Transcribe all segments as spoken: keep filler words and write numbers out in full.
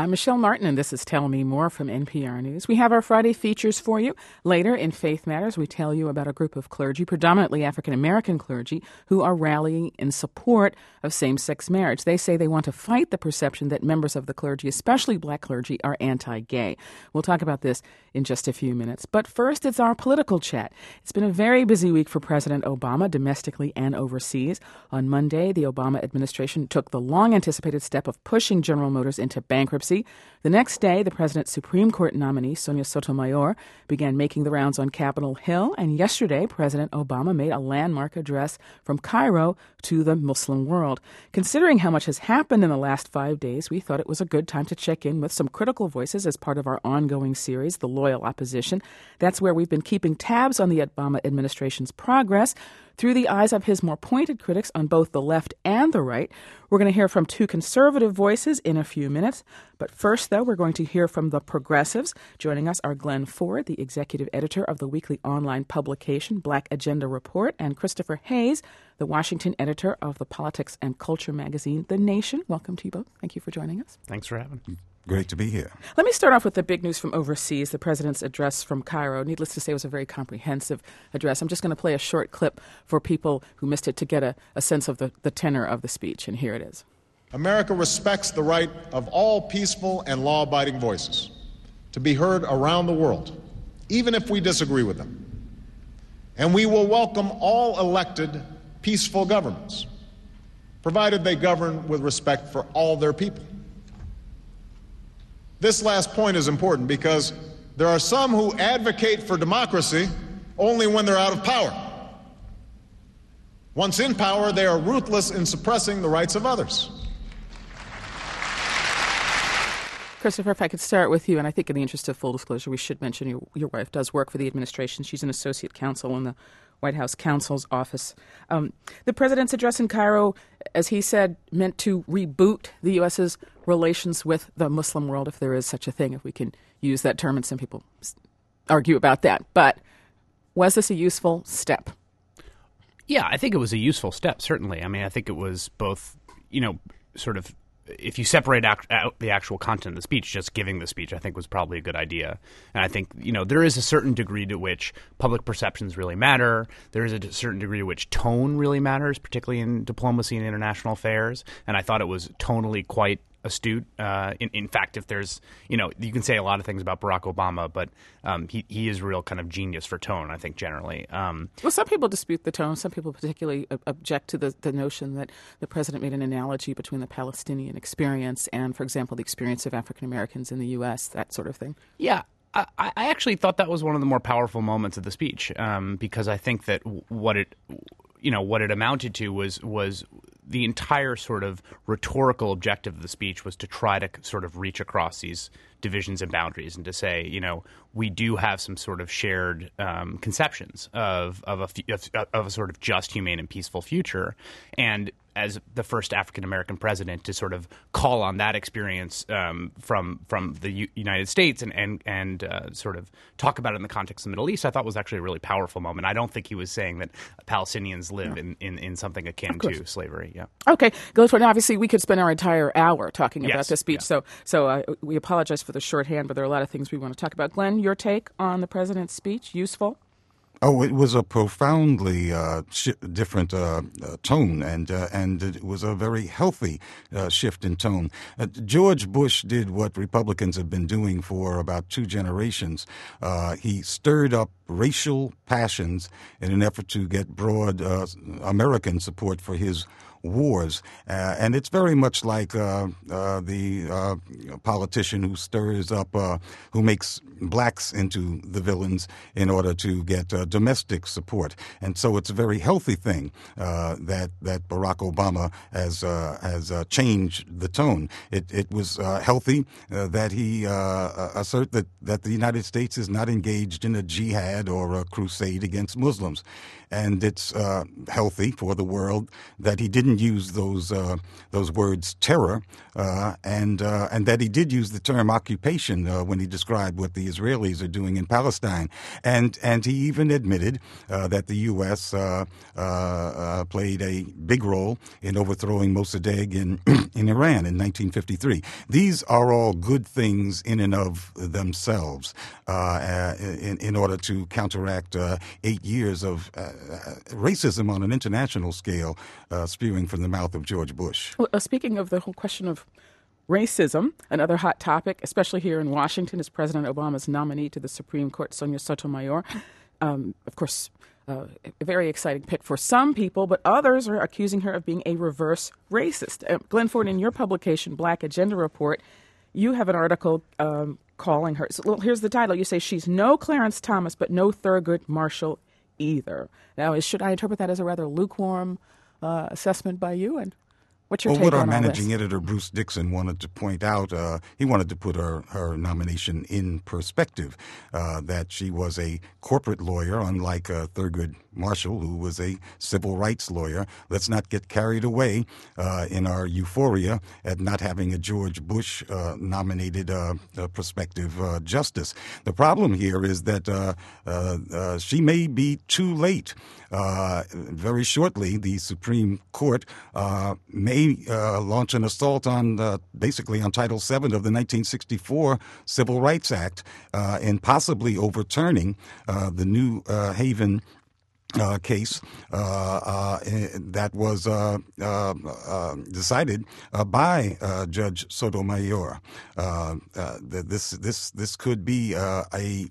I'm Michelle Martin, and this is Tell Me More from N P R News. We have our Friday features for you. Later in Faith Matters, we tell you about a group of clergy, predominantly African-American clergy, who are rallying in support of same-sex marriage. They say they want to fight the perception that members of the clergy, especially black clergy, are anti-gay. We'll talk about this in just a few minutes. But first, it's our political chat. It's been a very busy week for President Obama, domestically and overseas. On Monday, the Obama administration took the long-anticipated step of pushing General Motors into bankruptcy. The next day, the president's Supreme Court nominee, Sonia Sotomayor, began making the rounds on Capitol Hill. And yesterday, President Obama made a landmark address from Cairo to the Muslim world. Considering how much has happened in the last five days, we thought it was a good time to check in with some critical voices as part of our ongoing series, The Loyal Opposition. That's where we've been keeping tabs on the Obama administration's progress through the eyes of his more pointed critics on both the left and the right. We're going to hear from two conservative voices in a few minutes. But first, though, we're going to hear from the progressives. Joining us are Glenn Ford, the executive editor of the weekly online publication Black Agenda Report, and Christopher Hayes, the Washington editor of the politics and culture magazine The Nation. Welcome to you both. Thank you for joining us. Thanks for having me. Great to be here. Let me start off with the big news from overseas, the president's address from Cairo. Needless to say, it was a very comprehensive address. I'm just going to play a short clip for people who missed it to get a, a sense of the, the tenor of the speech, and here it is. America respects the right of all peaceful and law-abiding voices to be heard around the world, even if we disagree with them. And we will welcome all elected peaceful governments, provided they govern with respect for all their people. This last point is important because there are some who advocate for democracy only when they're out of power. Once in power, they are ruthless in suppressing the rights of others. Christopher, if I could start with you, and I think in the interest of full disclosure, we should mention your, your wife does work for the administration. She's an associate counsel in the White House counsel's office. Um, the president's address in Cairo, as he said, meant to reboot the U S's relations with the Muslim world, if there is such a thing, if we can use that term, and some people argue about that. But was this a useful step? Yeah, I think it was a useful step, certainly. I mean, I think it was both, you know, sort of, if you separate out, out the actual content of the speech, just giving the speech, I think was probably a good idea. And I think, you know, there is a certain degree to which public perceptions really matter. There is a certain degree to which tone really matters, particularly in diplomacy and international affairs. And I thought it was tonally quite astute. Uh, in, in fact, if there's, you know, you can say a lot of things about Barack Obama, but um, he, he is a real kind of genius for tone, I think, generally. Um, well, some people dispute the tone. Some people particularly object to the, the notion that the president made an analogy between the Palestinian experience and, for example, the experience of African Americans in the U S, that sort of thing. Yeah. I, I actually thought that was one of the more powerful moments of the speech, um, because I think that what it, you know, what it amounted to was was the entire sort of rhetorical objective of the speech was to try to sort of reach across these divisions and boundaries and to say, you know, we do have some sort of shared um, conceptions of of a, of, of a sort of just, humane, and peaceful future. And as the first African American president to sort of call on that experience um, from from the U- United States and and and uh, sort of talk about it in the context of the Middle East, I thought was actually a really powerful moment. I don't think he was saying that Palestinians live in, in, in something akin to slavery. Yeah. Okay, go for it. Obviously, we could spend our entire hour talking yes. about this speech, yeah. so so uh, we apologize for the shorthand, but there are a lot of things we want to talk about. Glenn, your take on the president's speech, useful? Oh, it was a profoundly uh, sh- different uh, uh, tone, and uh, and it was a very healthy uh, shift in tone. Uh, George Bush did what Republicans have been doing for about two generations. Uh, he stirred up racial passions in an effort to get broad uh, American support for his wars. Uh, and it's very much like uh, uh, the uh, politician who stirs up, uh, who makes blacks into the villains in order to get uh, domestic support. And so it's a very healthy thing uh, that that Barack Obama has uh, has uh, changed the tone. It it was uh, healthy uh, that he uh, assert that, that the United States is not engaged in a jihad or a crusade against Muslims. And it's uh, healthy for the world that he didn't didn't use those uh, those words terror, uh, and uh, and that he did use the term occupation uh, when he described what the Israelis are doing in Palestine, and and he even admitted uh, that the U S uh, uh, uh, played a big role in overthrowing Mossadegh in in Iran in nineteen fifty-three. These are all good things in and of themselves, uh, in in order to counteract uh, eight years of uh, racism on an international scale, uh, spewing from the mouth of George Bush. Well, uh, speaking of the whole question of racism, another hot topic, especially here in Washington, is President Obama's nominee to the Supreme Court, Sonia Sotomayor. Um, of course, uh, a very exciting pick for some people, but others are accusing her of being a reverse racist. Uh, Glenn Ford, in your publication, Black Agenda Report, you have an article um, calling her. So, well, here's the title. You say she's no Clarence Thomas, but no Thurgood Marshall either. Now, is, should I interpret that as a rather lukewarm uh, assessment by you? And what's your well, take what our on all managing this? editor, Bruce Dixon, wanted to point out, uh, he wanted to put her, her nomination in perspective, uh, that she was a corporate lawyer, unlike uh, Thurgood Marshall, who was a civil rights lawyer. Let's not get carried away uh, in our euphoria at not having a George Bush uh, nominated uh, uh, prospective uh, justice. The problem here is that uh, uh, uh, she may be too late. Uh, very shortly, the Supreme Court uh, may uh, launch an assault on, uh, basically on Title seven of the nineteen sixty-four Civil Rights Act, uh, and possibly overturning uh, the New uh, Haven Uh, case uh, uh, that was uh, uh, uh, decided uh, by uh, Judge Sotomayor. Uh, uh, this this this could be uh, a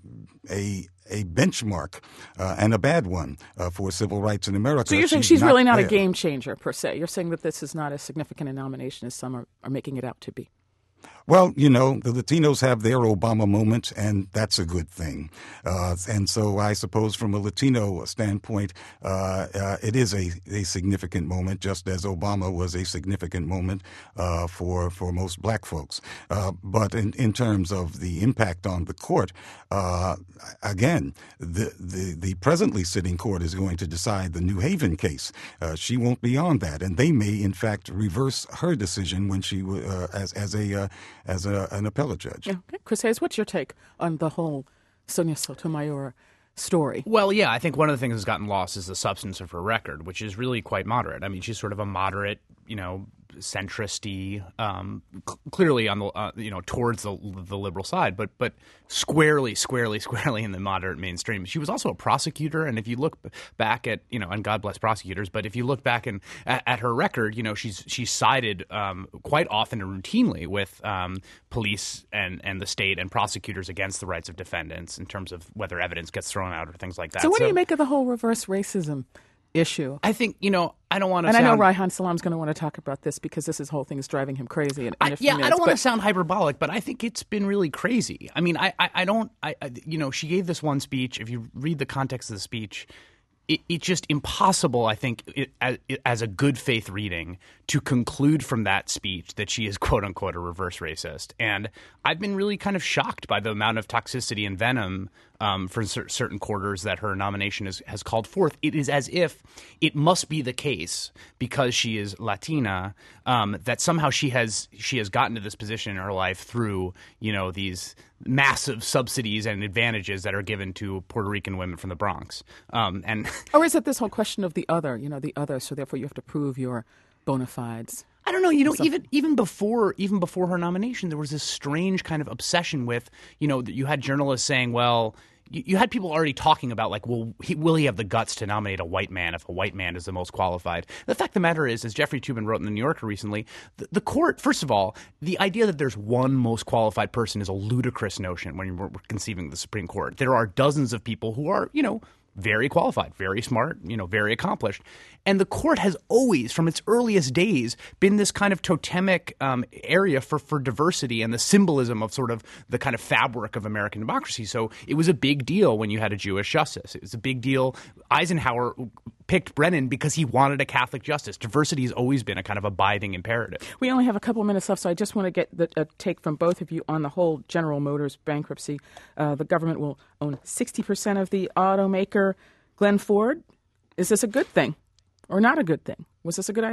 a a benchmark uh, and a bad one uh, for civil rights in America. So you're saying she's, she's not really not there. a game changer per se. You're saying that this is not as significant a nomination as some are, are making it out to be. Well, you know, the Latinos have their Obama moment, and that's a good thing. Uh, and so I suppose from a Latino standpoint, uh, uh, it is a, a significant moment, just as Obama was a significant moment uh, for for most black folks. Uh, but in, in terms of the impact on the court, uh, again, the, the, the presently sitting court is going to decide the New Haven case. Uh, she won't be on that, and they may, in fact, reverse her decision when she uh, as as a uh, as a, an appellate judge. Okay. Chris Hayes, what's your take on the whole Sonia Sotomayor story? Well, yeah, I think one of the things that's gotten lost is the substance of her record, which is really quite moderate. I mean, she's sort of a moderate, you know, centrist-y, um, cl- clearly on the uh, you know towards the the liberal side, but but squarely, squarely, squarely in the moderate mainstream. She was also a prosecutor, and if you look back at you know, and God bless prosecutors, but if you look back and at, at her record, you know, she's she's sided um, quite often and routinely with um, police and and the state and prosecutors against the rights of defendants in terms of whether evidence gets thrown out or things like that. So what so, do you make of the whole reverse racism issue? I think, you know, I don't want to And sound... I know Reihan Salam's going to want to talk about this because this is, whole thing is driving him crazy. In, in I, a few yeah, minutes, I don't want but... to sound hyperbolic, but I think it's been really crazy. I mean, I, I, I don't, I, I, you know, she gave this one speech. If you read the context of the speech, it, it's just impossible, I think, it, as, as a good faith reading, to conclude from that speech that she is, quote unquote, a reverse racist. And I've been really kind of shocked by the amount of toxicity and venom um, for cer- certain quarters that her nomination is, has called forth. It is as if it must be the case because she is Latina um, that somehow she has she has gotten to this position in her life through, you know, these massive subsidies and advantages that are given to Puerto Rican women from the Bronx. Um, and Or is it this whole question of the other, you know, the other, so therefore you have to prove your bona fides? I don't know. You know, even even before even before her nomination, there was this strange kind of obsession with, you know, that you had journalists saying, well, you, you had people already talking about, like, well, he, will he have the guts to nominate a white man if a white man is the most qualified? The fact of the matter is, as Jeffrey Toobin wrote in the New Yorker recently, the, the court, first of all, the idea that there's one most qualified person is a ludicrous notion when you're conceiving the Supreme Court. There are dozens of people who are, you know, very qualified, very smart, you know, very accomplished. And the court has always, from its earliest days, been this kind of totemic um, area for, for diversity and the symbolism of sort of the kind of fabric of American democracy. So it was a big deal when you had a Jewish justice. It was a big deal. Eisenhower picked Brennan because he wanted a Catholic justice. Diversity has always been a kind of abiding imperative. We only have a couple minutes left, so I just want to get the, a take from both of you on the whole General Motors bankruptcy. Uh, the government will own sixty percent of the automaker. Glenn Ford, is this a good thing or not a good thing? Was this a good idea?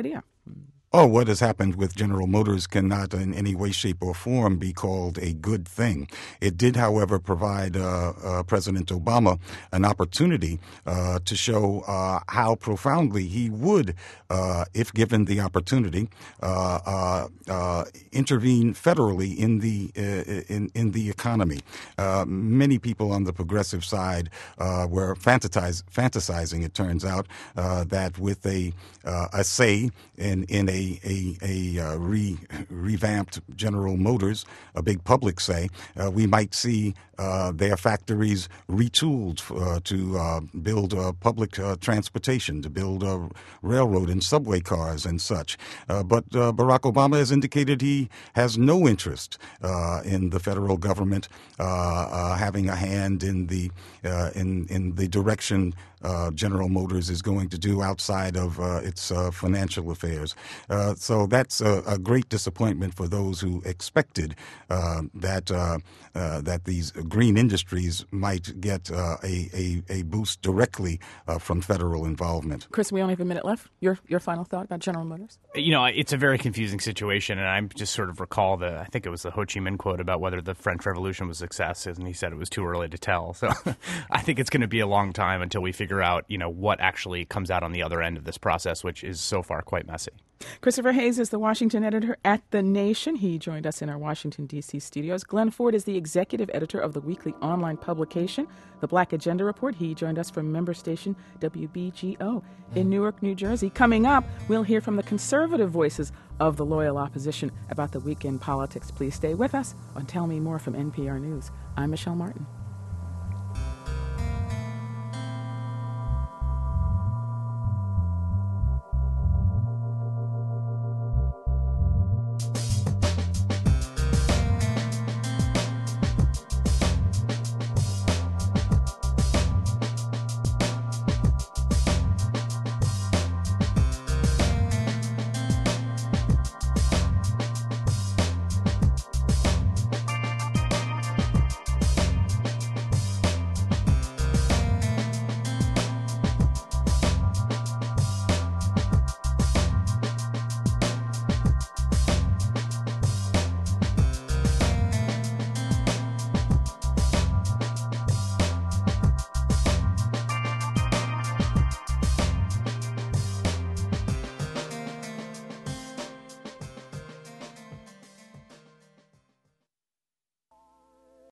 Oh, what has happened with General Motors cannot in any way, shape, or form be called a good thing. It did, however, provide uh, uh, President Obama an opportunity uh, to show uh, how profoundly he would, uh, if given the opportunity, uh, uh, uh, intervene federally in the uh, in in the economy. Uh, many people on the progressive side uh, were fantasize, fantasizing. It turns out uh, that with a uh, a say in in a A, a, a uh, re, revamped General Motors, a big public say, uh, we might see uh, their factories retooled uh, to uh, build uh, public uh, transportation, to build uh, railroad and subway cars and such. Uh, but uh, Barack Obama has indicated he has no interest uh, in the federal government uh, uh, having a hand in the uh, in in the direction Uh, General Motors is going to do outside of uh, its uh, financial affairs. Uh, so that's a, a great disappointment for those who expected uh, that uh, uh, that these green industries might get uh, a, a, a boost directly uh, from federal involvement. Chris, we only have a minute left. Your your final thought about General Motors? You know, it's a very confusing situation, and I just sort of recall the, I think it was the Ho Chi Minh quote about whether the French Revolution was a success, and he said it was too early to tell. So I think it's going to be a long time until we figure out, you know, what actually comes out on the other end of this process, which is so far quite messy. Christopher Hayes is the Washington editor at The Nation. He joined us in our Washington, D C studios. Glenn Ford is the executive editor of the weekly online publication, The Black Agenda Report. He joined us from member station W B G O in Newark, New Jersey. Coming up, we'll hear from the conservative voices of the loyal opposition about the weekend politics. Please stay with us on Tell Me More from N P R News. I'm Michelle Martin.